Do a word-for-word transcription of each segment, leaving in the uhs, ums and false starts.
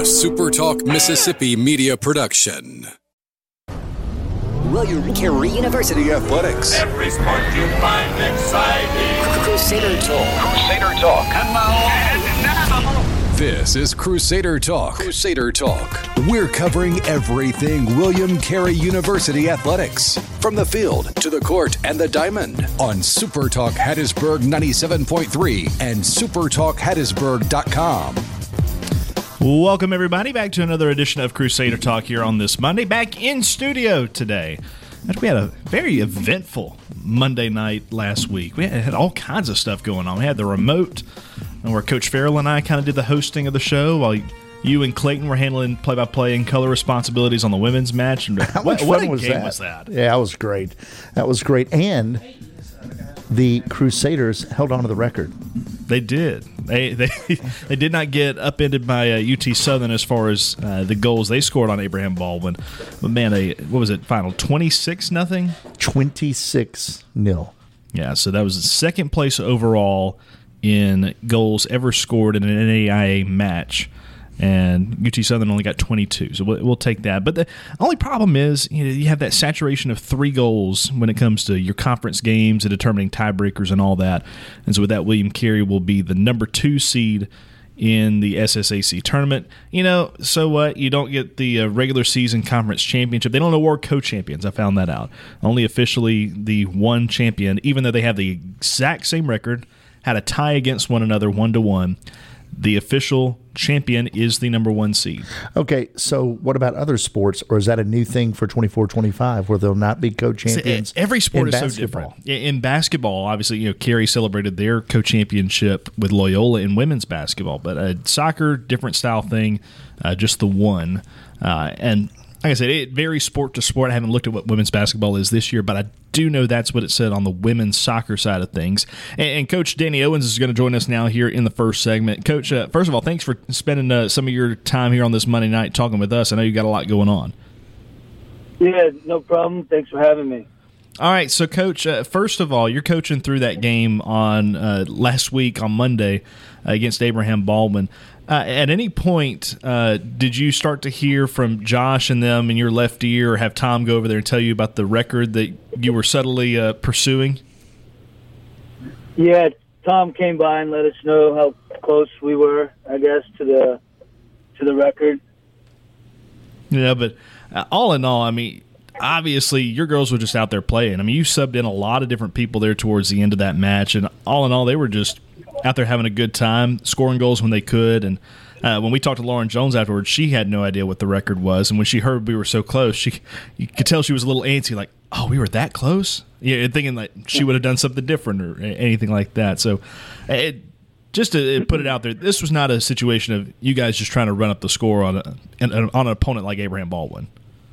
A Super Talk Mississippi media production. William Carey University Athletics. Every sport you find exciting. Crusader Talk. Crusader Talk. And now, and now. This is Crusader Talk. Crusader Talk. We're covering everything William Carey University Athletics. From the field to the court and the diamond on Super Talk Hattiesburg ninety-seven point three and super talk hattiesburg dot com. Welcome, everybody, back to another edition of Crusader Talk here on this Monday. Back in studio today. We had a very eventful Monday night last week. We had all kinds of stuff going on. We had the remote, where Coach Farrell and I kind of did the hosting of the show while you and Clayton were handling play-by-play and color responsibilities on the women's match. And How what, much what fun a was game that? was that? Yeah, that was great. That was great. And the Crusaders held on to the record. They did. They they they did not get upended by uh, U T Southern as far as uh, the goals they scored on Abraham Baldwin. But man, a, what was it? Final twenty-six nothing. twenty-six nil. Yeah, so that was the second place overall in goals ever scored in an N A I A match. And U T Southern only got twenty-two, so we'll, we'll take that. But the only problem is, you know, you have that saturation of three goals when it comes to your conference games and determining tiebreakers and all that. And so with that, William Carey will be the number two seed in the S S A C tournament. You know, so what? You don't get the uh, regular season conference championship. They don't award co-champions. I found that out. Only officially the one champion, even though they have the exact same record, had a tie against one another one to one. The official champion is the number one seed. Okay, so what about other sports, or is that a new thing for twenty-four twenty-five where they'll not be co-champions? Every sport in is basketball? so different. In basketball, obviously, you know, Carey celebrated their co-championship with Loyola in women's basketball, but uh, soccer, different style thing, uh, just the one. Uh, and like I said, it varies sport to sport. I haven't looked at what women's basketball is this year, but I do know that's what it said on the women's soccer side of things. And, and Coach Danny Owens is going to join us now here in the first segment. Coach, uh, first of all, thanks for spending uh, some of your time here on this Monday night talking with us. I know you got a lot going on. Yeah, no problem. Thanks for having me. All right, so Coach, uh, first of all, you're coaching through that game on uh, last week on Monday uh, against Abraham Baldwin. Uh, at any point, uh, did you start to hear from Josh and them in your left ear, or have Tom go over there and tell you about the record that you were subtly uh, pursuing? Yeah, Tom came by and let us know how close we were, I guess, to the to the record. Yeah, but uh, all in all, I mean, obviously your girls were just out there playing. I mean, you subbed in a lot of different people there towards the end of that match, and all in all, they were just out there having a good time, scoring goals when they could. And uh, when we talked to Lauren Jones afterwards, she had no idea what the record was. And when she heard we were so close, she you could tell she was a little antsy, like, oh, we were that close? Yeah, thinking like she would have done something different or anything like that. So it, just to put it out there, this was not a situation of you guys just trying to run up the score on, a, on an opponent like Abraham Baldwin.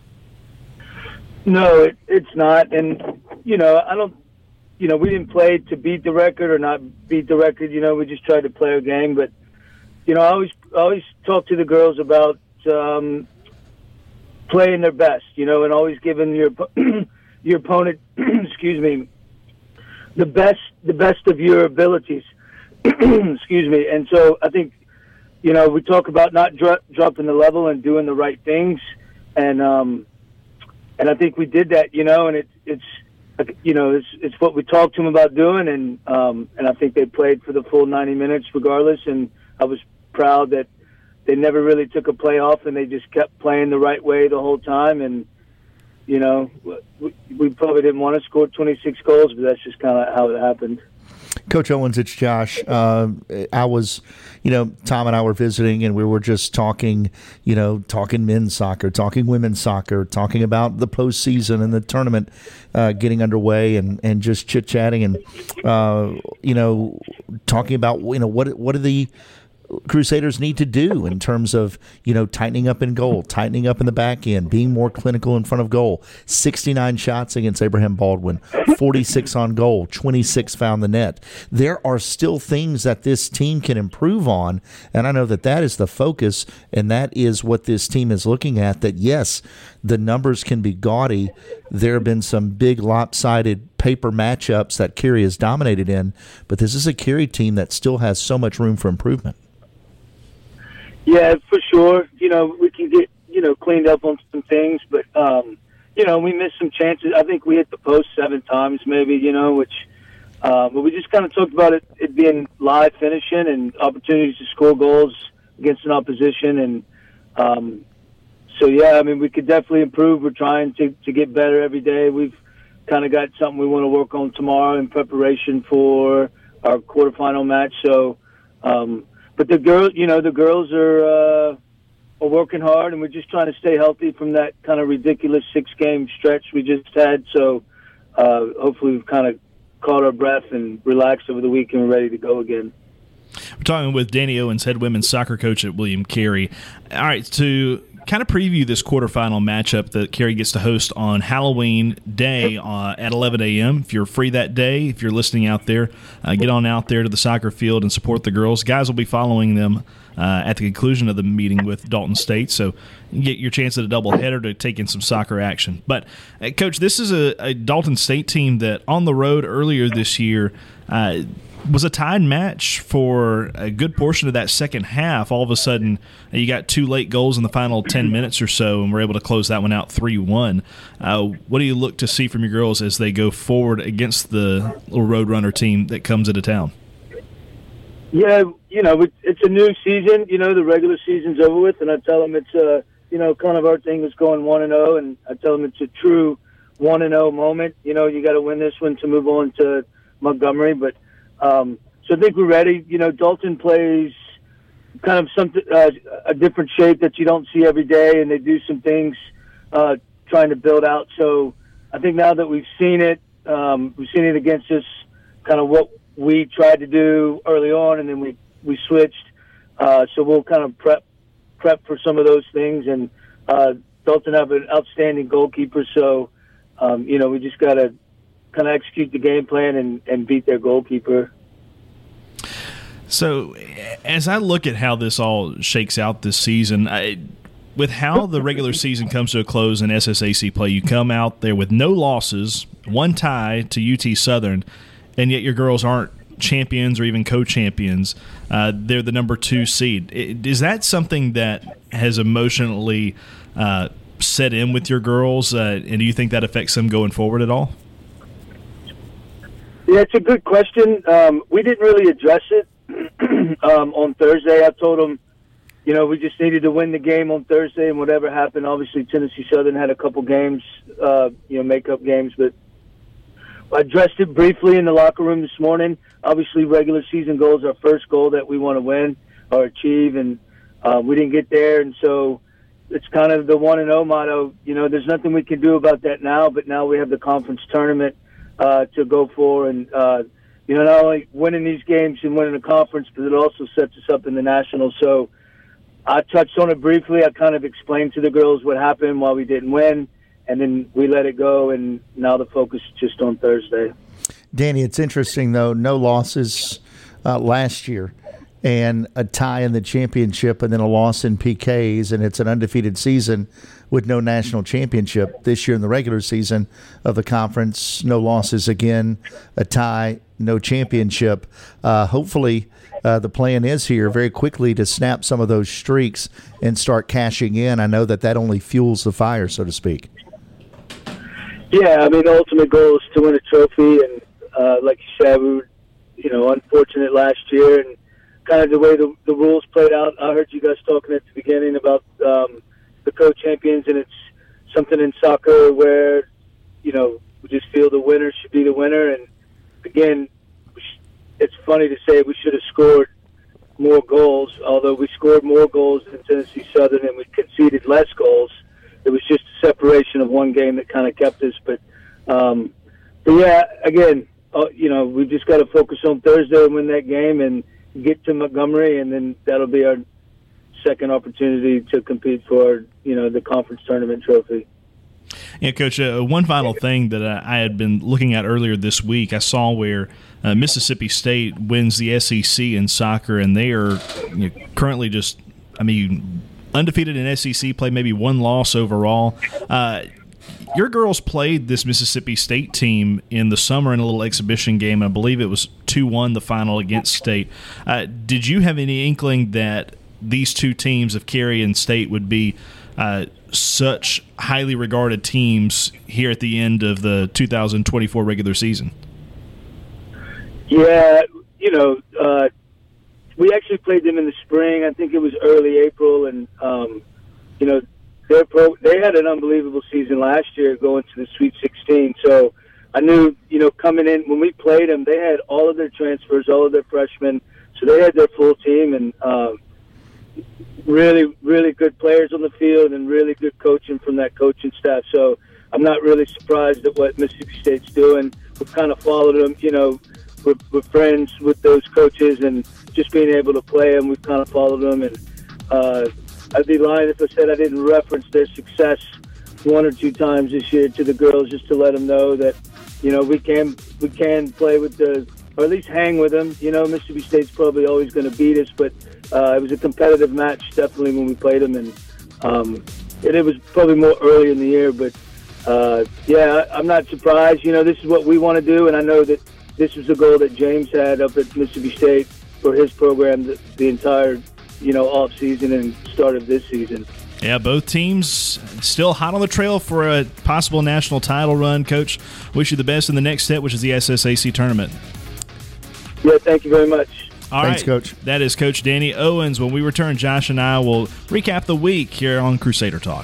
No, it, it's not. And, you know, I don't, you know, we didn't play to beat the record or not beat the record. You know, we just tried to play our game. But, you know, I always, I always talk to the girls about um, playing their best, you know, and always giving your your opponent, excuse me, the best, the best of your abilities, excuse me. And so I think, you know, we talk about not dro- dropping the level and doing the right things. And, um, and I think we did that, you know, and it, it's, you know, it's it's what we talked to them about doing, and um, and I think they played for the full ninety minutes regardless, and I was proud that they never really took a play off, and they just kept playing the right way the whole time, and, you know, we, we probably didn't want to score twenty-six goals, but that's just kind of how it happened. Coach Owens, it's Josh. Uh, I was, you know, Tom and I were visiting, and we were just talking, you know, talking men's soccer, talking women's soccer, talking about the postseason and the tournament uh, getting underway, and, and just chit chatting, and uh, you know, talking about, you know, what what are the Crusaders need to do in terms of, you know, tightening up in goal, tightening up in the back end, being more clinical in front of goal. sixty-nine shots against Abraham Baldwin, forty-six on goal, twenty-six found the net. There are still things that this team can improve on, and I know that that is the focus, and that is what this team is looking at, that, yes, the numbers can be gaudy. There have been some big lopsided paper matchups that Carey has dominated in, but this is a Carey team that still has so much room for improvement. Yeah, for sure. You know, we can get, you know, cleaned up on some things, but, um, you know, we missed some chances. I think we hit the post seven times maybe, you know, which, uh, but we just kind of talked about it, it being live finishing and opportunities to score goals against an opposition. And, um, so, yeah, I mean, we could definitely improve. We're trying to, to get better every day. We've kind of got something we want to work on tomorrow in preparation for our quarterfinal match. So, um, but the girls, you know, the girls are, uh, are working hard, and we're just trying to stay healthy from that kind of ridiculous six-game stretch we just had. So uh, hopefully we've kind of caught our breath and relaxed over the week, and we're ready to go again. We're talking with Danny Owens, head women's soccer coach at William Carey. All right, to kind of preview this quarterfinal matchup that Carey gets to host on Halloween Day uh, at eleven a.m. If you're free that day, if you're listening out there, uh, get on out there to the soccer field and support the girls. Guys will be following them uh, at the conclusion of the meeting with Dalton State, so you get your chance at a doubleheader to take in some soccer action. But, uh, Coach, this is a, a Dalton State team that on the road earlier this year uh, was a tied match for a good portion of that second half. All of a sudden, you got two late goals in the final ten minutes or so, and we're able to close that one out three one. Uh, what do you look to see from your girls as they go forward against the little Roadrunner team that comes into town? Yeah, you know, it's a new season. You know, the regular season's over with, and I tell them it's, uh, you know, kind of our thing is going one and oh, and I tell them it's a true one and oh moment. You know, you got to win this one to move on to Montgomery, but Um, so I think we're ready. You know, Dalton plays kind of something, uh, a different shape that you don't see every day, and they do some things uh, trying to build out. So I think now that we've seen it, um, we've seen it against us, kind of what we tried to do early on, and then we, we switched. Uh, so we'll kind of prep prep for some of those things. And uh, Dalton have an outstanding goalkeeper, so, um, you know, we just got to kind of execute the game plan and, and beat their goalkeeper. So as I look at how this all shakes out this season, I, with how the regular season comes to a close in S S A C play, you come out there with no losses, one tie to U T Southern, and yet your girls aren't champions or even co-champions. Uh, they're the number two seed. Is that something that has emotionally uh, set in with your girls, uh, and do you think that affects them going forward at all? Yeah, it's a good question. Um, we didn't really address it um, on Thursday. I told them, you know, we just needed to win the game on Thursday, and whatever happened, obviously Tennessee Southern had a couple games, uh, you know, makeup games, but I addressed it briefly in the locker room this morning. Obviously, regular season goal is our first goal that we want to win or achieve, and uh, we didn't get there, and so it's kind of the one and oh motto. You know, there's nothing we can do about that now, but now we have the conference tournament Uh, to go for, and uh, you know, not only winning these games and winning the conference, but it also sets us up in the national. So I touched on it briefly. I kind of explained to the girls what happened, why we didn't win, and then we let it go, and now the focus is just on Thursday. Danny, it's interesting, though, no losses uh, last year, and a tie in the championship, and then a loss in P Ks, and it's an undefeated season with no national championship. This year in the regular season of the conference, no losses again, a tie, no championship. Uh, hopefully uh, the plan is here very quickly to snap some of those streaks and start cashing in. I know that that only fuels the fire, so to speak. Yeah, I mean, the ultimate goal is to win a trophy, and uh, like you said, we were, you know, unfortunate last year, and kind of the way the, the rules played out. I heard you guys talking at the beginning about um, the co-champions, and it's something in soccer where, you know, we just feel the winner should be the winner. And again, it's funny to say we should have scored more goals, although we scored more goals than Tennessee Southern and we conceded less goals. It was just a separation of one game that kind of kept us. But, um, but yeah, again, uh, you know, we've just got to focus on Thursday and win that game and get to Montgomery, and then that'll be our second opportunity to compete for, you know, the conference tournament trophy. Yeah, Coach, uh, one final thing that I, I had been looking at earlier this week, I saw where uh, Mississippi State wins the S E C in soccer, and they are, you know, currently just, I mean, undefeated in S E C play, maybe one loss overall. Uh, your girls played this Mississippi State team in the summer in a little exhibition game. I believe it was two one the final against State. Uh, did you have any inkling that these two teams of Carey and State would be uh, such highly regarded teams here at the end of the two thousand twenty-four regular season? Yeah, you know, uh, we actually played them in the spring. I think it was early April, and um, you know, their pro they had an unbelievable season last year, going to the Sweet sixteen. So I knew, you know, coming in when we played them, they had all of their transfers, all of their freshmen, so they had their full team, and um, really, really good players on the field, and really good coaching from that coaching staff. So I'm not really surprised at what Mississippi State's doing. We've kind of followed them, you know. We're, we're friends with those coaches, and just being able to play them, we've kind of followed them. And uh, I'd be lying if I said I didn't reference their success one or two times this year to the girls, just to let them know that, you know, we can we can play with the, or at least hang with them. You know, Mississippi State's probably always going to beat us, but uh, it was a competitive match definitely when we played them, and um, and it was probably more early in the year. But uh, yeah, I'm not surprised. You know, this is what we want to do, and I know that this was the goal that James had up at Mississippi State for his program the, the entire, you know, off season and start of this season. Yeah, both teams still hot on the trail for a possible national title run. Coach, wish you the best in the next step, which is the S S A C tournament. Yeah, thank you very much. All Thanks, right. Coach. That is Coach Danny Owens. When we return, Josh and I will recap the week here on Crusader Talk.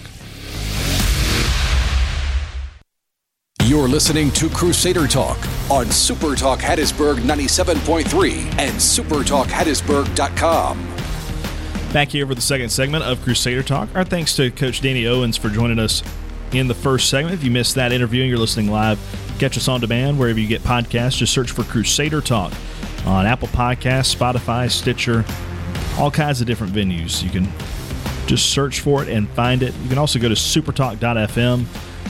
You're listening to Crusader Talk on Super Talk Hattiesburg ninety-seven point three and super talk hattiesburg dot com. Back here for the second segment of Crusader Talk. Our thanks to Coach Danny Owens for joining us in the first segment. If you missed that interview and you're listening live, catch us on demand wherever you get podcasts. Just search for Crusader Talk on Apple Podcasts, Spotify, Stitcher, all kinds of different venues. You can just search for it and find it. You can also go to super talk dot f m.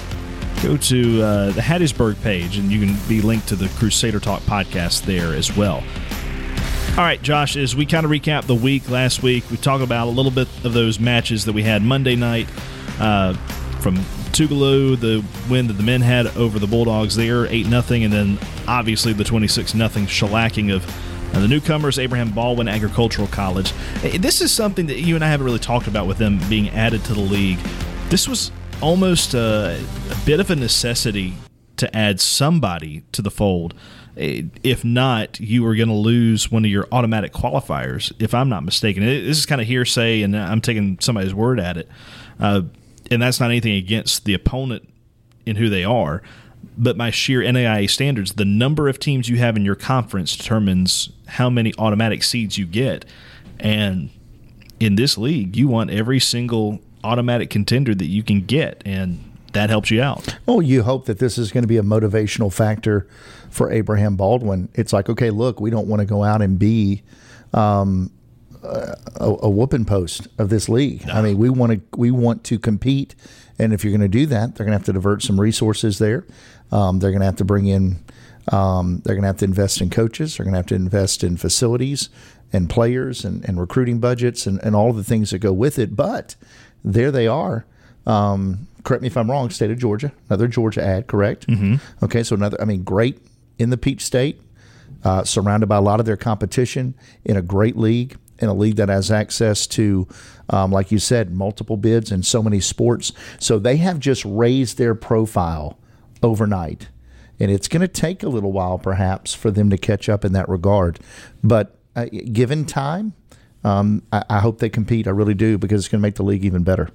Go to uh, the Hattiesburg page, and you can be linked to the Crusader Talk podcast there as well. All right, Josh, as we kind of recap the week last week, we talked about a little bit of those matches that we had Monday night uh, from Tougaloo, the win that the men had over the Bulldogs there, eight nothing, and then obviously the twenty-six nothing shellacking of uh, the newcomers, Abraham Baldwin Agricultural College. This is something that you and I haven't really talked about with them being added to the league. This was almost a, a bit of a necessity to add somebody to the fold. If not, you were going to lose one of your automatic qualifiers, if I'm not mistaken. This is kind of hearsay, and I'm taking somebody's word at it. Uh, and that's not anything against the opponent in who they are, but by sheer N A I A standards, the number of teams you have in your conference determines how many automatic seeds you get. And in this league, you want every single automatic contender that you can get, and that helps you out. Oh, you hope that this is going to be a motivational factor for Abraham Baldwin. It's like, okay, look, we don't want to go out and be um, a, a whooping post of this league. No. I mean, we want to we want to compete, and if you're going to do that, they're going to have to divert some resources there. Um, they're going to have to bring in. Um, they're going to have to invest in coaches. They're going to have to invest in facilities and players and, and recruiting budgets and, and all of the things that go with it. But there they are. Um, correct me if I'm wrong, state of Georgia, another Georgia ad, correct? Mm-hmm. Okay, so another, I mean, great in the Peach State, uh, surrounded by a lot of their competition in a great league, in a league that has access to, um, like you said, multiple bids in so many sports. So they have just raised their profile overnight. And it's going to take a little while, perhaps, for them to catch up in that regard. But uh, given time, um, I, I hope they compete. I really do, because it's going to make the league even better.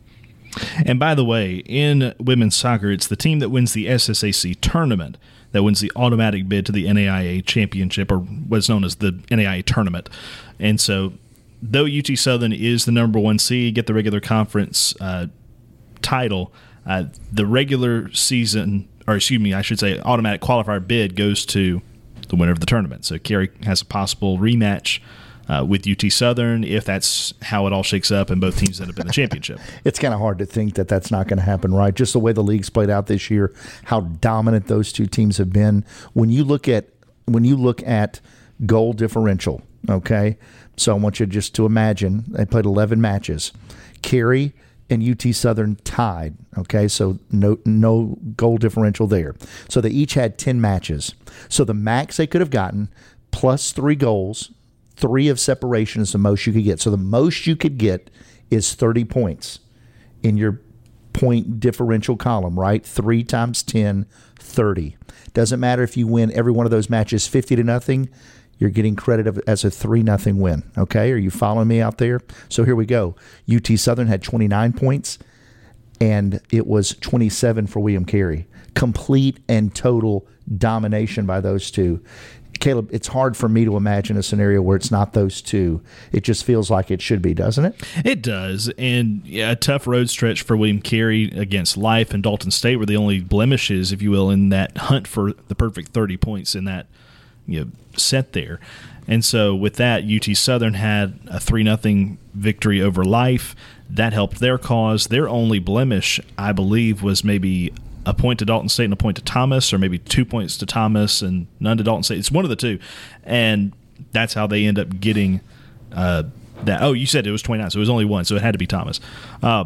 And by the way, in women's soccer, it's the team that wins the S S A C tournament that wins the automatic bid to the N A I A championship, or what's known as the N A I A tournament. And so, though U T Southern is the number one seed, get the regular conference uh, title, uh, the regular season, or excuse me, I should say, automatic qualifier bid goes to the winner of the tournament. So Carey has a possible rematch Uh, with U T Southern, if that's how it all shakes up and both teams end up in the championship. It's kind of hard to think that that's not going to happen, right? Just the way the league's played out this year, how dominant those two teams have been. When you look at when you look at goal differential, okay? So I want you just to imagine they played eleven matches. Carey and U T Southern tied, okay? So no no goal differential there. So they each had ten matches. So the max they could have gotten plus three goals three of separation is the most you could get. So the most you could get is thirty points in your point differential column, right? Three times ten, thirty. Doesn't matter if you win every one of those matches fifty to nothing. You're getting credit of, as a three nothing win. Okay, are you following me out there? So here we go. U T Southern had twenty-nine points, and it was twenty-seven for William Carey. Complete and total domination by those two. Caleb, it's hard for me to imagine a scenario where it's not those two. It just feels like it should be, doesn't it? It does. And yeah, a tough road stretch for William Carey against Life and Dalton State were the only blemishes, if you will, in that hunt for the perfect thirty points in that, you know, set there. And so with that, U T Southern had a three nothing victory over Life. That helped their cause. Their only blemish, I believe, was maybe a point to Dalton State and a point to Thomas, or maybe two points to Thomas and none to Dalton State. It's one of the two. And that's how they end up getting uh, that. Oh, you said it was twenty-nine, so it was only one, so it had to be Thomas. Uh,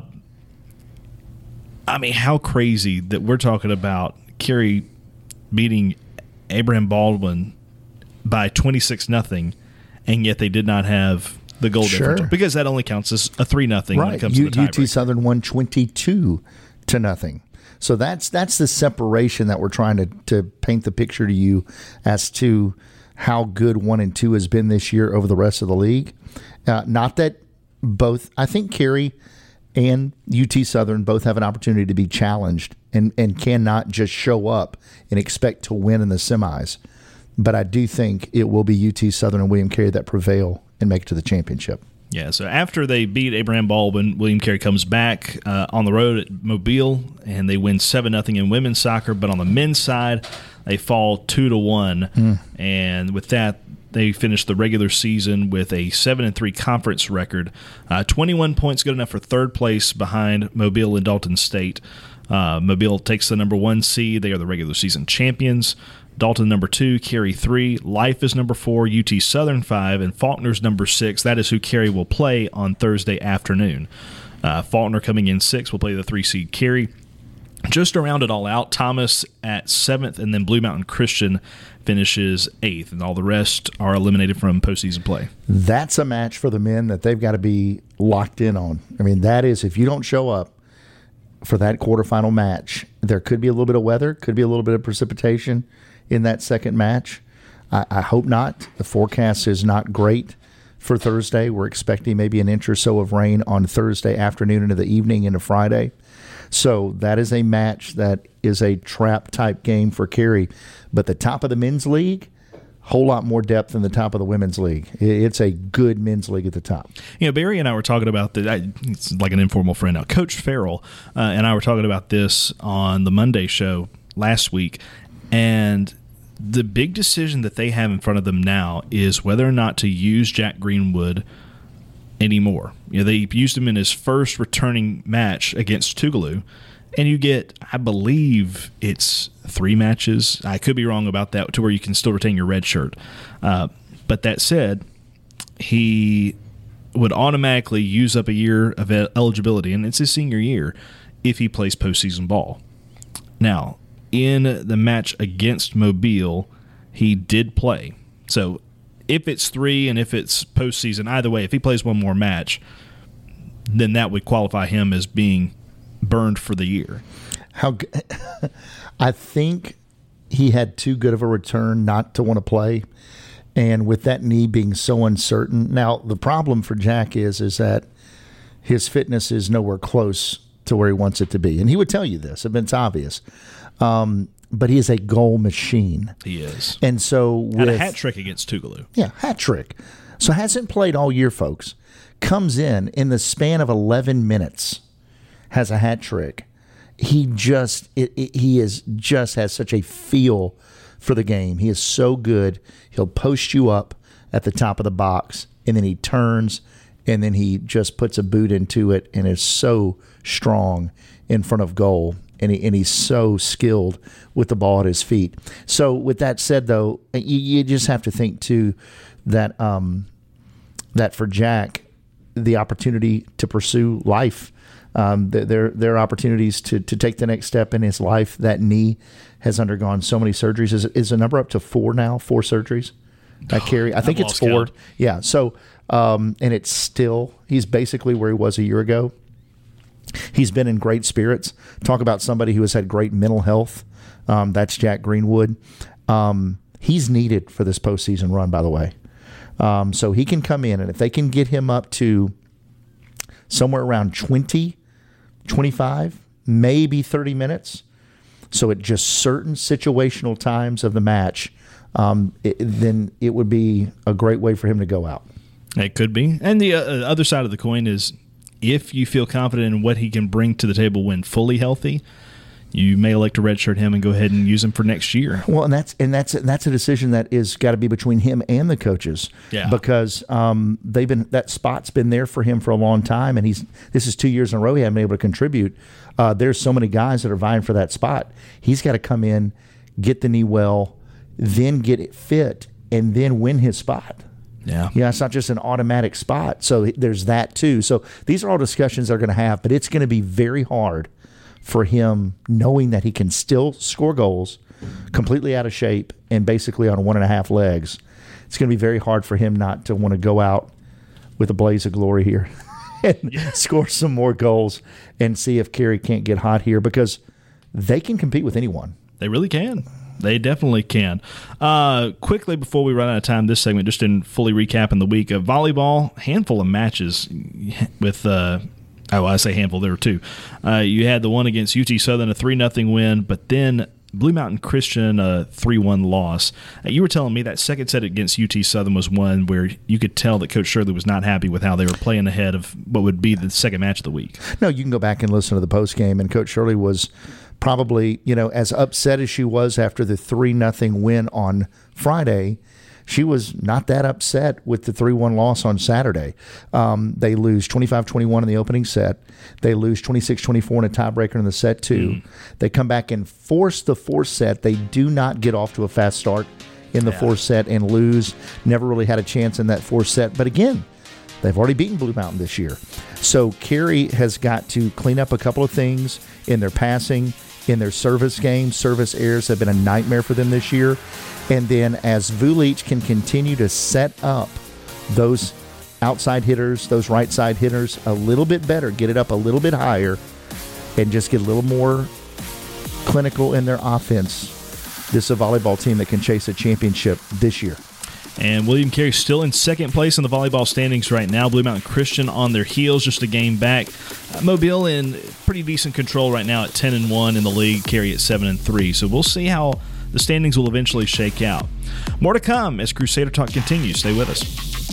I mean, how crazy that we're talking about Carey beating Abraham Baldwin by twenty-six nothing, and yet they did not have the goal Sure. differential, because that only counts as a three nothing when it comes U- to the tiebreak. U T Southern won twenty-two to nothing. So that's that's the separation that we're trying to, to paint the picture to you as to how good one and two has been this year over the rest of the league. Uh, not that both, I think Carey and U T Southern both have an opportunity to be challenged and, and cannot just show up and expect to win in the semis. But I do think it will be U T Southern and William Carey that prevail and make it to the championship. Yeah, so after they beat Abraham Baldwin, William Carey comes back uh, on the road at Mobile, and they win seven nothing in women's soccer. But on the men's side, they fall two to one. Mm. And with that, they finish the regular season with a seven and three conference record. Uh, twenty-one points, good enough for third place behind Mobile and Dalton State. Uh, Mobile takes the number one seed. They are the regular season champions. Dalton number two, Carey three, Life is number four, U T Southern five, and Faulkner's number six. That is who Carey will play on Thursday afternoon. Uh, Faulkner coming in sixth will play the three seed Carey. Just to round it all out, Thomas at seventh, and then Blue Mountain Christian finishes eighth, and all the rest are eliminated from postseason play. That's a match for the men that they've got to be locked in on. I mean, that is, if you don't show up for that quarterfinal match, there could be a little bit of weather, could be a little bit of precipitation in that second match. I, I hope not. The forecast is not great for Thursday. We're expecting maybe an inch or so of rain on Thursday afternoon into the evening into Friday. So that is a match that is a trap-type game for Carey. But the top of the men's league, whole lot more depth than the top of the women's league. It's a good men's league at the top. You know, Barry and I were talking about that. It's like an informal friend now. Coach Farrell uh, and I were talking about this on the Monday show last week, and the big decision that they have in front of them now is whether or not to use Jack Greenwood anymore. You know, they used him in his first returning match against Tougaloo, and you get, I believe it's three matches. I could be wrong about that, to where you can still retain your red shirt. Uh, but that said, he would automatically use up a year of eligibility, and it's his senior year, if he plays postseason ball. Now, in the match against Mobile, he did play. So if it's three and if it's postseason, either way, if he plays one more match, then that would qualify him as being burned for the year. How I think he had too good of a return not to want to play, and with that knee being so uncertain. Now, the problem for Jack is is that his fitness is nowhere close to where he wants it to be, and he would tell you this. It's obvious. Um, but he is a goal machine. He is. And so with, had a hat trick against Tougaloo. Yeah, hat trick. So hasn't played all year, folks. Comes in in the span of eleven minutes, has a hat trick. He just it, it, he is just has such a feel for the game. He is so good. He'll post you up at the top of the box, and then he turns, and then he just puts a boot into it, and is so strong in front of goal. And, he, and he's so skilled with the ball at his feet. So with that said, though, you, you just have to think, too, that um, that for Jack, the opportunity to pursue life, um, there there are opportunities to, to take the next step in his life. That knee has undergone so many surgeries. Is, is the number up to four now, four surgeries? That carry, I think I've it's lost four. count. Yeah. So, um, and it's still he's basically where he was a year ago. He's been in great spirits. Talk about somebody who has had great mental health. Um, that's Jack Greenwood. Um, he's needed for this postseason run, by the way. Um, so he can come in, and if they can get him up to somewhere around twenty, twenty-five, maybe thirty minutes, so at just certain situational times of the match, um, it, then it would be a great way for him to go out. It could be. And the uh, other side of the coin is if you feel confident in what he can bring to the table when fully healthy, you may elect to redshirt him and go ahead and use him for next year. Well, and that's and that's that's a decision that is got to be between him and the coaches. Yeah. Because um, they've been that spot's been there for him for a long time, and he's this is two years in a row he hasn't been able to contribute. Uh, there's so many guys that are vying for that spot. He's got to come in, get the knee well, then get it fit, and then win his spot. Yeah. Yeah, it's not just an automatic spot. So there's that too. So these are all discussions they're going to have, but it's going to be very hard for him knowing that he can still score goals completely out of shape and basically on one and a half legs. It's going to be very hard for him not to want to go out with a blaze of glory here and yeah. score some more goals and see if Carey can't get hot here, because they can compete with anyone. They really can. They definitely can. Uh, quickly, before we run out of time this segment, just in fully recapping the week of volleyball, handful of matches with uh, – Oh, I say handful. There were two. Uh, you had the one against U T Southern, a three nothing win, but then Blue Mountain Christian, a three one loss. Uh, you were telling me that second set against U T Southern was one where you could tell that Coach Shirley was not happy with how they were playing ahead of what would be the second match of the week. No, you can go back and listen to the post game, and Coach Shirley was probably, you know, as upset as she was after the three nothing win on Friday. She was not that upset with the three one loss on Saturday. Um, they lose twenty-five twenty-one in the opening set. They lose twenty-six twenty-four in a tiebreaker in the set two. Mm. They come back and force the fourth set. They do not get off to a fast start in the yeah. fourth set and lose. Never really had a chance in that fourth set. But again, they've already beaten Blue Mountain this year. So Carey has got to clean up a couple of things in their passing, in their service game. Service errors have been a nightmare for them this year. And then as Vulic can continue to set up those outside hitters, those right side hitters a little bit better, get it up a little bit higher, and just get a little more clinical in their offense, this is a volleyball team that can chase a championship this year. And William Carey still in second place in the volleyball standings right now. Blue Mountain Christian on their heels, just a game back. Uh, Mobile in pretty decent control right now at ten and one in the league. Carey at seven and three. So we'll see how the standings will eventually shake out. More to come as Crusader Talk continues. Stay with us.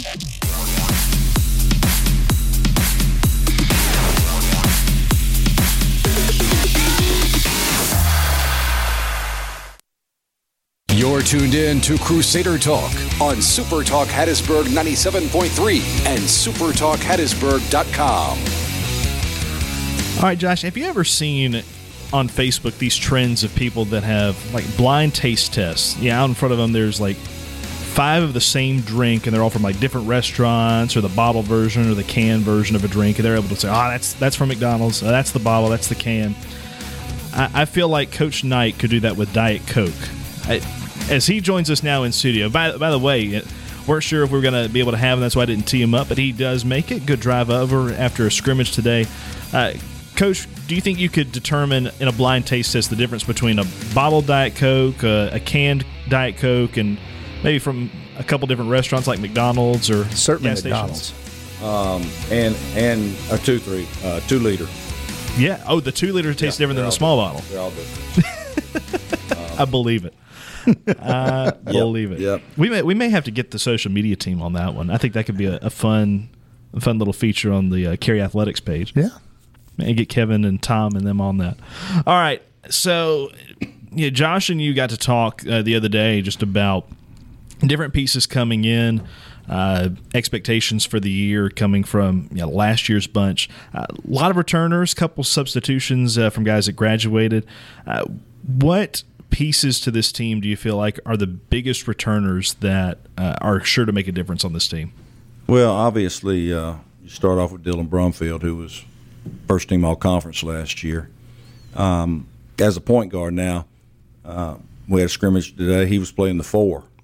You're tuned in to Crusader Talk on Super Talk Hattiesburg ninety-seven point three and super talk hattiesburg dot com. All right, Josh, have you ever seen on Facebook these trends of people that have like blind taste tests? Yeah, out in front of them there's like five of the same drink, and they're all from like different restaurants, or the bottle version or the can version of a drink, and they're able to say, oh, that's that's from McDonald's, oh, that's the bottle, that's the can. I, I feel like Coach Knight could do that with Diet Coke. I, as he joins us now in studio, by, by the way, weren't sure if we were going to be able to have him, that's why I didn't tee him up, but he does make it. Good drive over after a scrimmage today. Uh, Coach, do you think you could determine in a blind taste test the difference between a bottled Diet Coke, uh, a canned Diet Coke, and maybe from a couple different restaurants like McDonald's or certainly gas McDonald's, um, and and a two three uh, two liter? Yeah. Oh, the two liter tastes yeah, different than the small bottle. They're all different. um, I believe it. I believe yep, it. Yep. We may we may have to get the social media team on that one. I think that could be a, a fun, a fun little feature on the uh, Carey Athletics page. Yeah. And get Kevin and Tom and them on that. All right. So, yeah, Josh and you got to talk uh, the other day just about different pieces coming in, uh, expectations for the year coming from you know, last year's bunch. Uh, a lot of returners, couple substitutions uh, from guys that graduated. Uh, what pieces to this team do you feel like are the biggest returners that uh, are sure to make a difference on this team? Well, obviously, uh, you start off with Dylan Brumfield, who was first team all-conference last year. Um, as a point guard now, uh, we had a scrimmage today. He was playing the four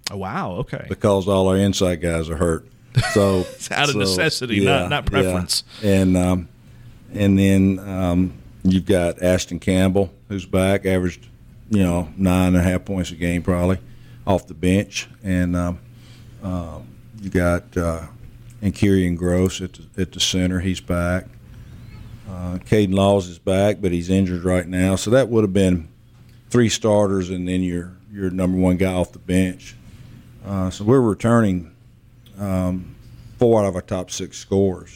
Oh, wow. Okay. Because all our inside guys are hurt. So it's out of so, necessity, yeah, not not preference. Yeah. And um, and then um, you've got Ashton Campbell, who's back, averaged you know nine and a half points a game probably off the bench, and um, um, you got uh, and Kyrian Gross at the, at the center. He's back. Uh, Caden Laws is back, but he's injured right now. So that would have been three starters, and then your your number one guy off the bench. Uh, so we're returning. Um, four out of our top six scorers,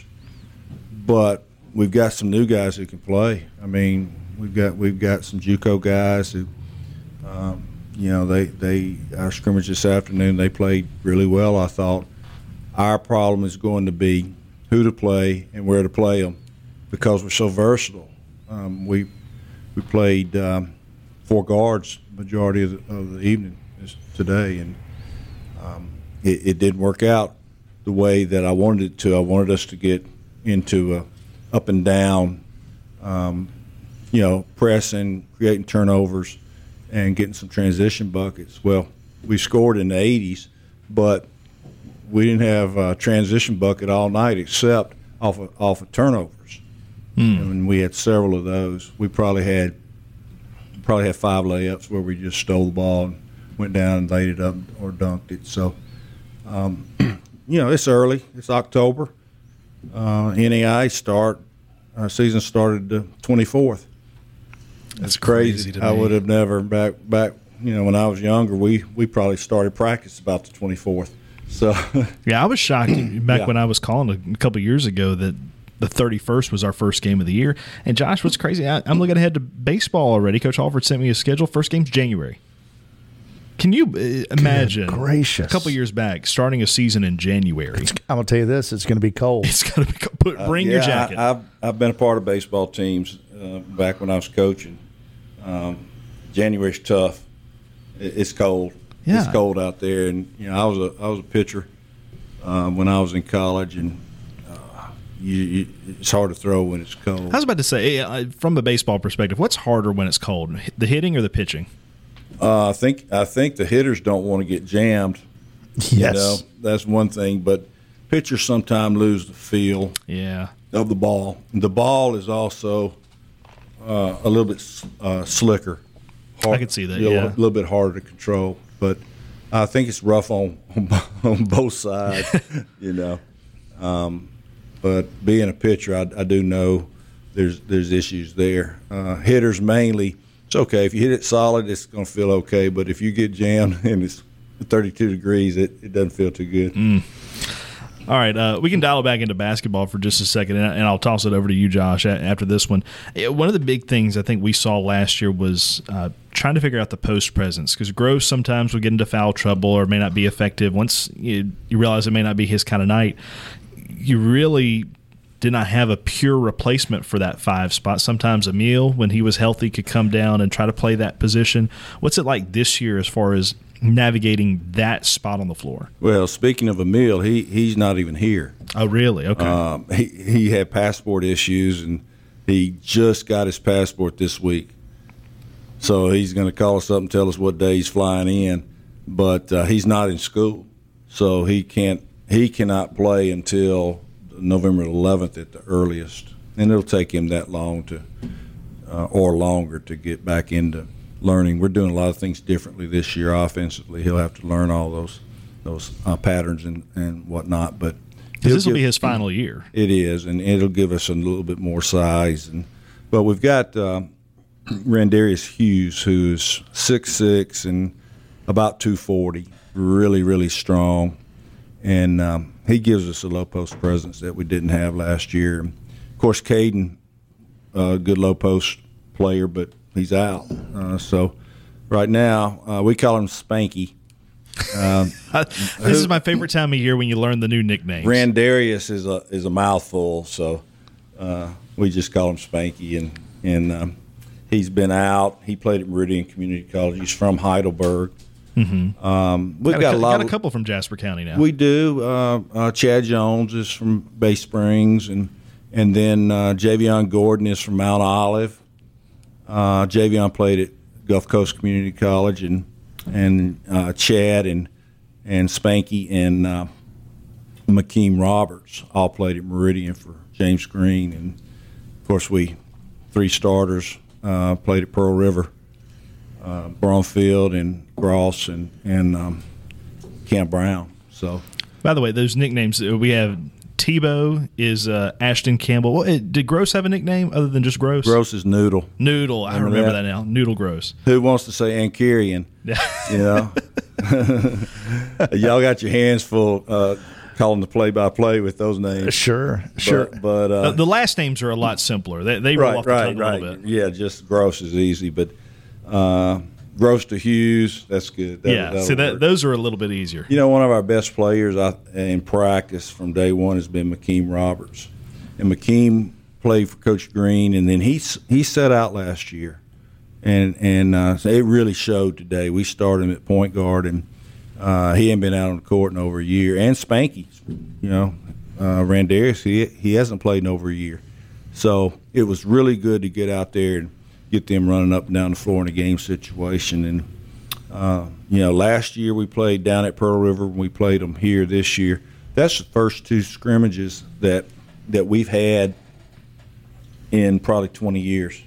but we've got some new guys who can play. I mean, we've got we've got some JUCO guys who, um, you know, they they our scrimmage this afternoon they played really well. I thought our problem is going to be who to play and where to play them because we're so versatile. Um, we we played um, four guards majority of the, of the evening today, and um, It, it didn't work out the way that I wanted it to. I wanted us to get into a up and down, um, you know, pressing, creating turnovers, and getting some transition buckets. Well, we scored in the eighties, but we didn't have a transition bucket all night except off of, off of turnovers. Mm. And we had several of those. We probably had probably had five layups where we just stole the ball and went down and laid it up or dunked it. So. Um, you know, it's early. It's October. Uh, N A I A start. Our season started the twenty-fourth. That's, That's crazy. crazy I would have never back back. You know, when I was younger, we, we probably started practice about the twenty-fourth. So yeah, I was shocked back yeah. when I was calling a couple of years ago that the thirty-first was our first game of the year. And Josh, what's crazy? I, I'm looking ahead to baseball already. Coach Alford sent me a schedule. First game's January. Can you imagine gracious. a couple years back starting a season in January? It's, I'm going to tell you this, it's going to be cold. It's going to be cold. Put, bring uh, your yeah, jacket. I, I've, I've been a part of baseball teams uh, back when I was coaching. Um, January's tough. It, it's cold. Yeah. It's cold out there. And, you know, I was a, I was a pitcher um, when I was in college, and uh, you, you, it's hard to throw when it's cold. I was about to say, from a baseball perspective, what's harder when it's cold, the hitting or the pitching? Uh, I think I think the hitters don't want to get jammed. Yes, you know, that's one thing. But pitchers sometimes lose the feel yeah. of the ball. The ball is also uh, a little bit uh, slicker. Hard, I can see that. You know, yeah, a little bit harder to control. But I think it's rough on on both sides. you know, um, but being a pitcher, I, I do know there's there's issues there. Uh, hitters mainly. It's okay. If you hit it solid, it's going to feel okay. But if you get jammed and it's thirty-two degrees, it, it doesn't feel too good. Mm. All right. Uh, we can dial it back into basketball for just a second, and I'll toss it over to you, Josh, after this one. One of the big things I think we saw last year was uh, trying to figure out the post presence, because Gross sometimes would get into foul trouble or may not be effective. Once you, you realize it may not be his kind of night, you really – did not have a pure replacement for that five spot. Sometimes Emil, when he was healthy, could come down and try to play that position. What's it like this year as far as navigating that spot on the floor? Well, speaking of Emil, he he's not even here. Oh, really? Okay. Um, he he had passport issues, and he just got his passport this week. So he's going to call us up and tell us what day he's flying in. But uh, he's not in school, so he can't he cannot play until November eleventh at the earliest, and it'll take him that long to, uh, or longer to get back into learning. We're doing a lot of things differently this year offensively. He'll have to learn all those those uh, patterns and, and whatnot. But this will be his final year. It is, and it'll give us a little bit more size. And but we've got uh, Randarius Hughes, who's six six and about two forty, really really strong, and um, he gives us a low post presence that we didn't have last year. Of course, Caden, a uh, good low post player, but he's out. Uh, so right now, uh, we call him Spanky. Um, this who, is my favorite time of year when you learn the new nicknames. Randarius is a is a mouthful, so uh, we just call him Spanky. And and um, he's been out. He played at Meridian Community College. He's from Heidelberg. Mm-hmm. Um, we've got, got a, a lot. Got of, a couple from Jasper County now. We do. Uh, uh, Chad Jones is from Bay Springs, and and then uh, Javion Gordon is from Mount Olive. Uh, Javion played at Gulf Coast Community College, and and uh, Chad and and Spanky and uh, McKeem Roberts all played at Meridian for James Green, and of course we three starters uh, played at Pearl River, uh, Bromfield and Gross and and um, Cam Brown. So, by the way, those nicknames we have. Tebow is uh, Ashton Campbell. Well, it, did Gross have a nickname other than just Gross? Gross is Noodle. Noodle. I remember, remember that? that now. Noodle Gross. Who wants to say Ankarian? You know, y'all got your hands full uh, calling the play-by-play with those names. Sure, sure. But, but uh, the, the last names are a lot simpler. They, they roll right, off the right, tongue a right. little bit. Yeah, just Gross is easy, but uh, Gross to Hughes, that's good. That, yeah, see, that, those are a little bit easier. You know, one of our best players I, in practice from day one has been McKeem Roberts. And McKeem played for Coach Green, and then he, he set out last year. And, and uh, so it really showed today. We started him at point guard, and uh, he hadn't been out on the court in over a year. And Spanky, you know, uh, Randarius, he, he hasn't played in over a year. So it was really good to get out there and get them running up and down the floor in a game situation. And, uh, you know, last year we played down at Pearl River. We played them here this year. That's the first two scrimmages that that we've had in probably twenty years.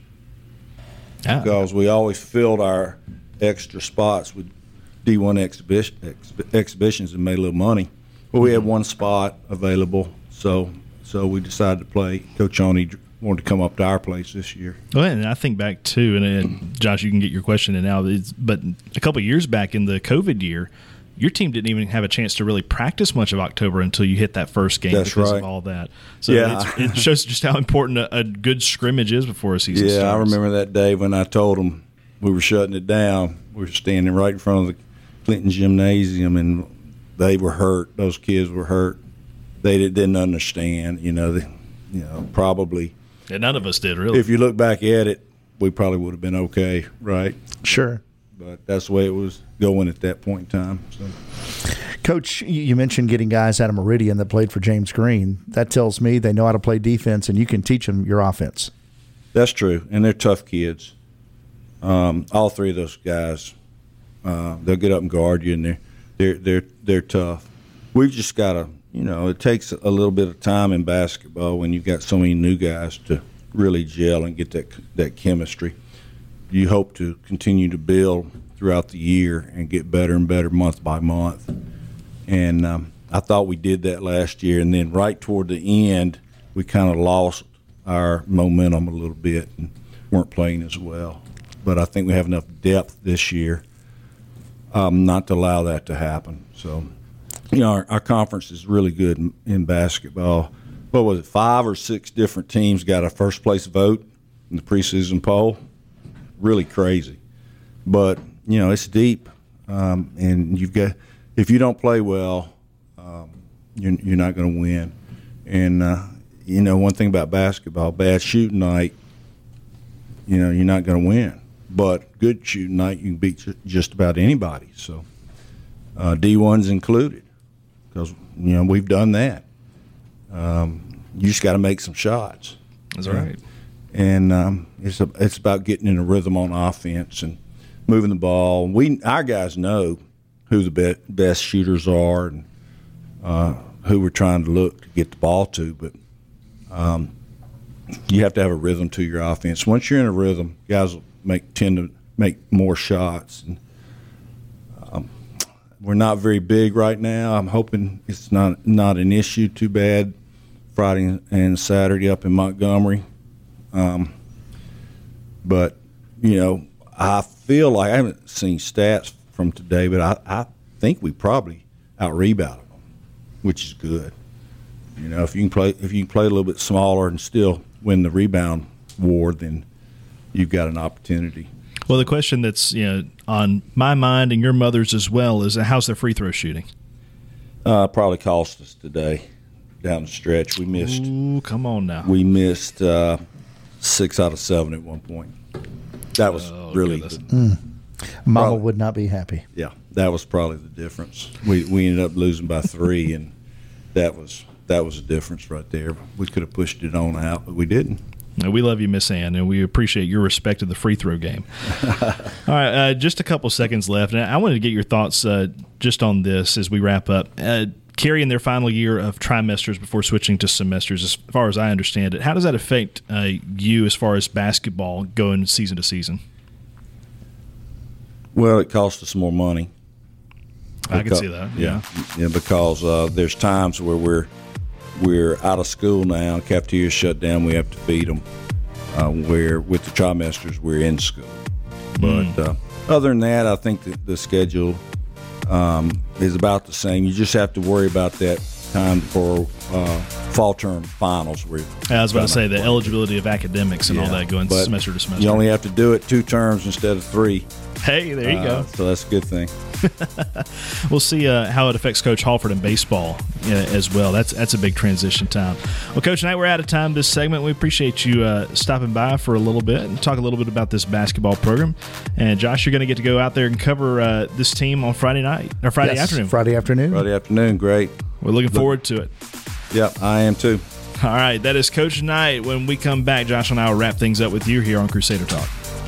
Ah. Because we always filled our extra spots with D one exhibition, ex, exhibitions and made a little money. But we had one spot available, so so we decided to play. Coach Oni wanted to come up to our place this year. Well, and I think back too, and, and Josh, you can get your question in now. It's, but a couple of years back in the COVID year, your team didn't even have a chance to really practice much of October until you hit that first game. That's because right. of all that. So yeah. it's, it shows just how important a, a good scrimmage is before a season yeah, starts. I remember that day when I told them we were shutting it down. We were standing right in front of the Clinton Gymnasium, and they were hurt. Those kids were hurt. They didn't understand, you know, they, you know, probably. And none of us did, really. If you look back at it, we probably would have been okay, right? Sure. But that's the way it was going at that point in time. So. Coach, you mentioned getting guys out of Meridian that played for James Green. That tells me they know how to play defense, and you can teach them your offense. That's true, and they're tough kids. Um, all three of those guys, uh, they'll get up and guard you, and they're they're they're they're tough. We've just got to, you know, it takes a little bit of time in basketball when you've got so many new guys to really gel and get that that chemistry. You hope to continue to build throughout the year and get better and better month by month. And um, I thought we did that last year, and then right toward the end, we kind of lost our momentum a little bit and weren't playing as well. But I think we have enough depth this year um, not to allow that to happen. So, you know, our, our conference is really good in, in basketball. What was it, five or six different teams got a first-place vote in the preseason poll? Really crazy. But, you know, it's deep, um, and you've got – if you don't play well, um, you're, you're not going to win. And, uh, you know, one thing about basketball, bad shooting night, you know, you're not going to win. But good shooting night, you can beat just about anybody. So uh, D one's included because, you know, we've done that. Um, you just got to make some shots. That's right. And um, it's a, it's about getting in a rhythm on offense and moving the ball. We our guys know who the be- best shooters are and uh, who we're trying to look to get the ball to. But um, you have to have a rhythm to your offense. Once you're in a rhythm, guys will make tend to make more shots. And, um, we're not very big right now. I'm hoping it's not not an issue too bad Friday and Saturday up in Montgomery. Um, but, you know, I feel like I haven't seen stats from today, but I, I think we probably out-rebounded them, which is good. You know, if you can play if you can play a little bit smaller and still win the rebound war, then you've got an opportunity. Well, the question that's, you know, on my mind and your mother's as well is how's their free throw shooting? Uh, probably cost us today down the stretch. We missed. Ooh, come on now. We missed uh, six out of seven at one point. That was oh, really goodness. good. Mm. Mama Probably. would not be happy. Yeah, that was probably the difference. We we ended up losing by three, and that was that was a difference right there. We could have pushed it on out, but we didn't. We love you, Miss Ann, and we appreciate your respect of the free throw game. All right, uh, just a couple seconds left, and I wanted to get your thoughts uh, just on this as we wrap up. Uh, Carrie in their final year of trimesters before switching to semesters, as far as I understand it, how does that affect uh, you as far as basketball going season to season? Well, it costs us more money. I can see that. Yeah, yeah, because uh, there's times where we're we're out of school now, cafeteria's shut down, we have to feed them. Uh, where with the trimesters, we're in school. But Mm. uh, other than that, I think that the schedule um, is about the same. You just have to worry about that time for uh, fall term finals. Where I was about to say the eligibility of academics and all Yeah, that going but semester to semester. You only have to do it two terms instead of three. Hey, there you Uh, go. So that's a good thing. We'll see uh, how it affects Coach Halford in baseball uh, as well. That's that's a big transition time. Well, Coach, tonight we're out of time this segment. We appreciate you uh, stopping by for a little bit and talk a little bit about this basketball program. And, Josh, you're going to get to go out there and cover uh, this team on Friday night or Friday Yes, afternoon. Friday afternoon. Friday afternoon, great. We're looking forward to it. Yep, I am too. All right, that is Coach Knight. When we come back, Josh and I will wrap things up with you here on Crusader Talk.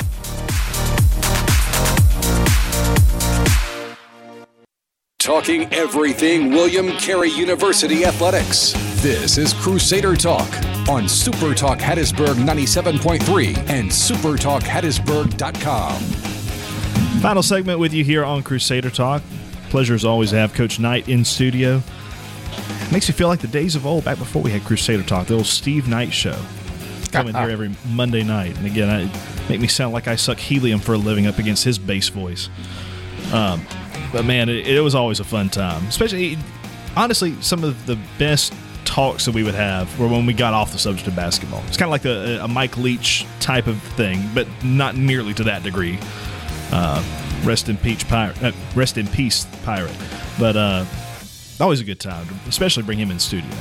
Talking everything William Carey University athletics. This is Crusader Talk on Super Talk Hattiesburg ninety-seven point three and super talk hattiesburg dot com. Final segment with you here on Crusader Talk. Pleasure as always to have Coach Knight in studio. Makes you feel like the days of old, back before we had Crusader Talk, the old Steve Knight show. Coming here every Monday night. And again, I make me sound like I suck helium for a living up against his bass voice. Um, but man, it, it was always a fun time. Especially, honestly, some of the best talks that we would have were when we got off the subject of basketball. It's kind of like a, a Mike Leach type of thing, but not nearly to that degree. Uh, rest in peace, pirate. Uh, rest in peace, pirate. But uh, always a good time, especially bring him in studio.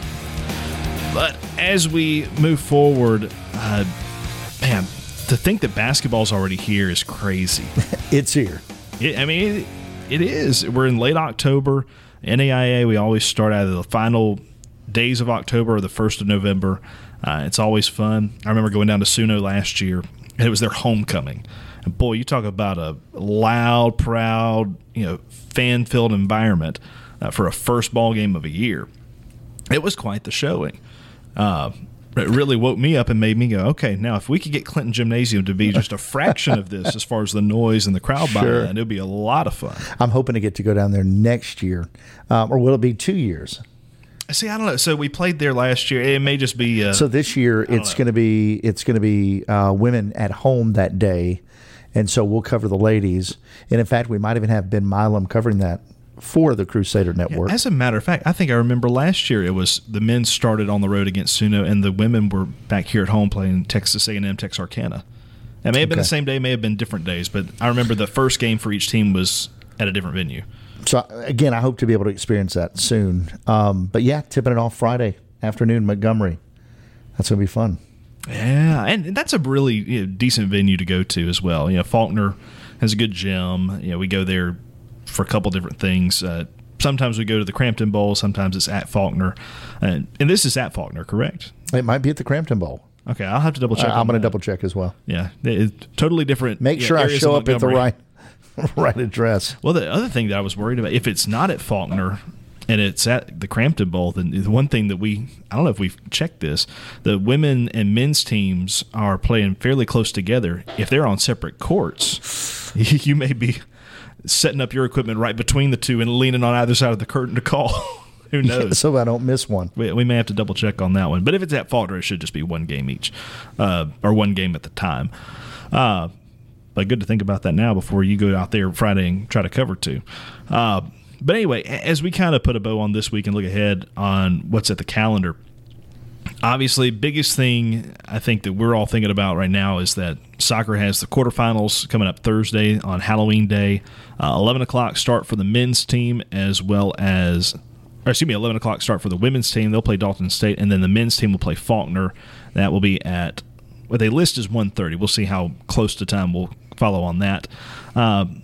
But as we move forward, uh, man, to think that basketball's already here is crazy. It's here. It, I mean, it, it is. We're in late October. N A I A, we always start out of the final days of October or the first of November. Uh, it's always fun. I remember going down to Suno last year, and it was their homecoming. And boy, you talk about a loud, proud, you know, fan-filled environment uh, for a first ball game of a year. It was quite the showing. Uh, it really woke me up and made me go, okay, now if we could get Clinton Gymnasium to be just a fraction of this as far as the noise and the crowd Sure. buy-in, it would be a lot of fun. I'm hoping to get to go down there next year. Um, or will it be two years? See, I don't know. So we played there last year. It may just be. Uh, So this year it's know. going to be it's going to be uh, women at home that day, and so we'll cover the ladies. And in fact, we might even have Ben Milam covering that for the Crusader Network. as a matter of fact, I think I remember last year it was the men started on the road against Suno, and the women were back here at home playing Texas A and M Texarkana. It may have been Okay. the same day, may have been different days, but I remember the first game for each team was at a different venue. So again, I hope to be able to experience that soon. Um, but yeah, tipping it off Friday afternoon, Montgomery. That's going to be fun. Yeah, and that's a really you know, decent venue to go to as well. You know, Faulkner has a good gym. You know, we go there for a couple different things. Uh, sometimes we go to the Crampton Bowl. Sometimes it's at Faulkner, and, and this is at Faulkner, correct? It might be at the Crampton Bowl. Okay, I'll have to double check. I'm on going to that. double check as well. Yeah, it's totally different. Make yeah, sure I areas show of up at the Montgomery. right right address. Well, the other thing that I was worried about, if it's not at Faulkner and it's at the Crampton Bowl, then the one thing that we, I don't know if we've checked this, the women and men's teams are playing fairly close together. If they're on separate courts, you may be setting up your equipment right between the two and leaning on either side of the curtain to call. Who knows? So I don't miss one. We, we may have to double check on that one. But if it's at Faulkner, it should just be one game each, uh, or one game at the time. Uh, but good to think about that now before you go out there Friday and try to cover two. Uh, but anyway, as we kind of put a bow on this week and look ahead on what's at the calendar, obviously, biggest thing I think that we're all thinking about right now is that soccer has the quarterfinals coming up Thursday on Halloween Day. Uh, eleven o'clock start for the men's team as well as – or excuse me, eleven o'clock start for the women's team. They'll play Dalton State, and then the men's team will play Faulkner. That will be at what they list as one thirty. We'll see how close to time we'll follow on that. Um,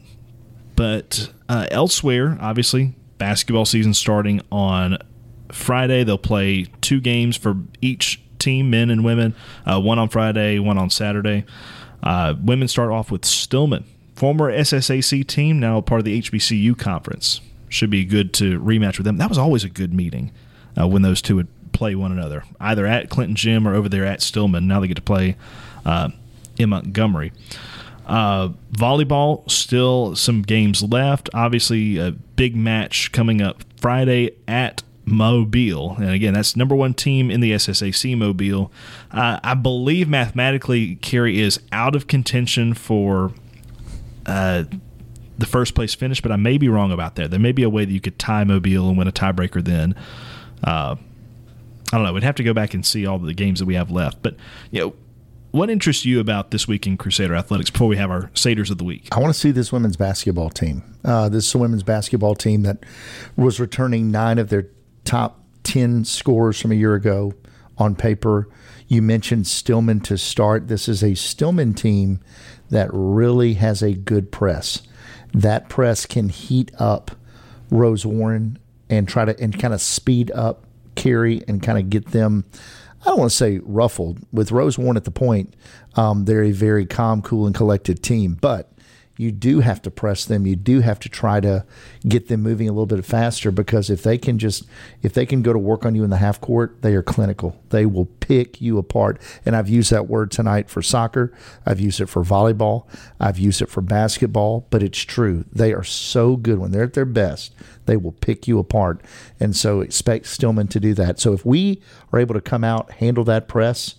but uh, elsewhere, obviously, basketball season starting on Friday. They'll play two games for each team, men and women, uh, one on Friday, one on Saturday. Uh, women start off with Stillman, former S S A C team, now part of the H B C U conference. Should be good to rematch with them. That was always a good meeting uh, when those two would play one another, either at Clinton Gym or over there at Stillman. Now they get to play uh, in Montgomery. Uh, volleyball, still some games left. Obviously, a big match coming up Friday at Mobile. And again, that's number one team in the S S A C, Mobile. Uh, I believe mathematically Cary is out of contention for uh, the first place finish, but I may be wrong about that. There may be a way that you could tie Mobile and win a tiebreaker then. Uh, I don't know. We'd have to go back and see all the games that we have left. But, you know, what interests you about this week in Crusader Athletics before we have our Satyrs of the Week? I want to see this women's basketball team. Uh, this is a women's basketball team that was returning nine of their top ten scores from a year ago on paper. You mentioned Stillman to start. This is a Stillman team that really has a good press. That press can heat up Rose Warren and try to and kind of speed up Cary and kind of get them, I don't want to say ruffled. With Rose Warren at the point, um, they're a very calm, cool, and collected team. But you do have to press them. You do have to try to get them moving a little bit faster, because if they can just if they can go to work on you in the half court, they are clinical. They will pick you apart. And I've used that word tonight for soccer. I've used it for volleyball. I've used it for basketball. But it's true. They are so good. When they're at their best, they will pick you apart. And so expect Stillman to do that. So if we are able to come out, handle that press,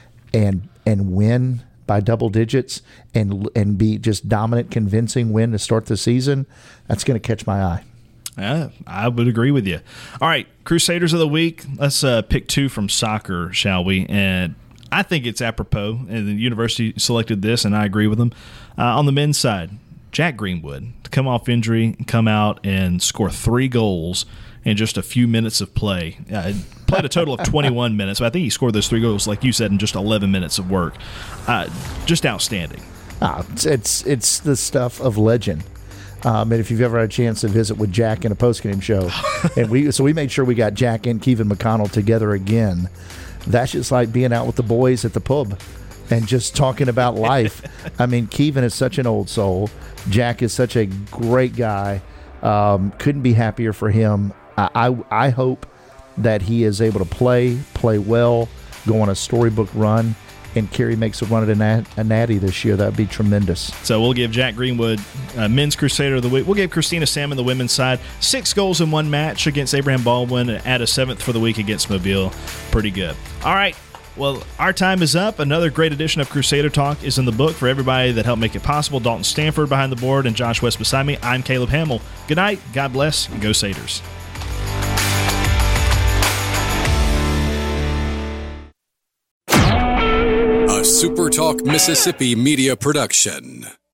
and and win by double digits and and be just dominant, convincing win to start the season, that's going to catch my eye. Yeah, I would agree with you. All right, Crusaders of the Week. Let's uh, pick two from soccer, shall we? And I think it's apropos, and the university selected this, and I agree with them. Uh, on the men's side, Jack Greenwood to come off injury, come out and score three goals in just a few minutes of play. Uh, played a total of twenty-one minutes, but I think he scored those three goals, like you said, in just eleven minutes of work. Uh, just outstanding. Ah, it's, it's it's the stuff of legend. Um, and if you've ever had a chance to visit with Jack in a postgame show, and we so we made sure we got Jack and Kevin McConnell together again. That's just like being out with the boys at the pub and just talking about life. I mean, Kevin is such an old soul. Jack is such a great guy. Um, couldn't be happier for him. I, I I hope that he is able to play, play well, go on a storybook run, and Cary makes a run at a, nat, a natty this year. That would be tremendous. So we'll give Jack Greenwood uh, Men's Crusader of the Week. We'll give Christina Salmon the women's side. Six goals in one match against Abraham Baldwin. Add a seventh for the week against Mobile. Pretty good. All right. Well, our time is up. Another great edition of Crusader Talk is in the book. For everybody that helped make it possible, Dalton Stanford behind the board and Josh West beside me, I'm Caleb Hamill. Good night. God bless. And go Satyrs. A SuperTalk Mississippi media production.